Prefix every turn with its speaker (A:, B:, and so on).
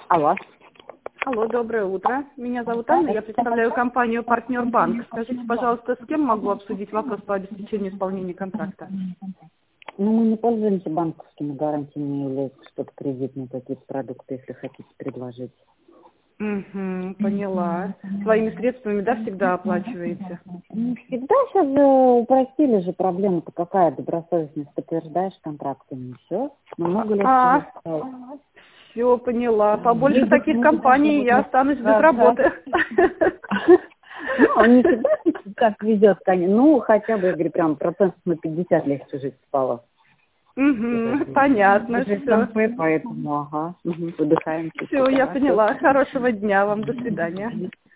A: Алло.
B: Алло, доброе утро. Меня зовут Анна, я представляю компанию «Партнер Банк». Скажите, пожалуйста, с кем могу обсудить вопрос по обеспечению исполнения контракта?
A: Ну, мы не пользуемся банковскими гарантиями, не являются что-то кредитные какие-то продукты, если хотите предложить.
B: Угу, поняла. Своими средствами, да, всегда оплачиваете?
A: Не всегда сейчас же упростили же проблема-то какая, добросовестность, подтверждаешь контрактами, и все. Намного легче стало.
B: Все, поняла. Побольше таких компаний, я останусь без работы.
A: Ну, не всегда так везет, конечно. Ну, хотя бы, я говорю, прям процентов на 50 легче жить стало.
B: Угу, понятно, все.
A: Поэтому, выдыхаем.
B: Все, я поняла. Хорошего дня вам, до свидания.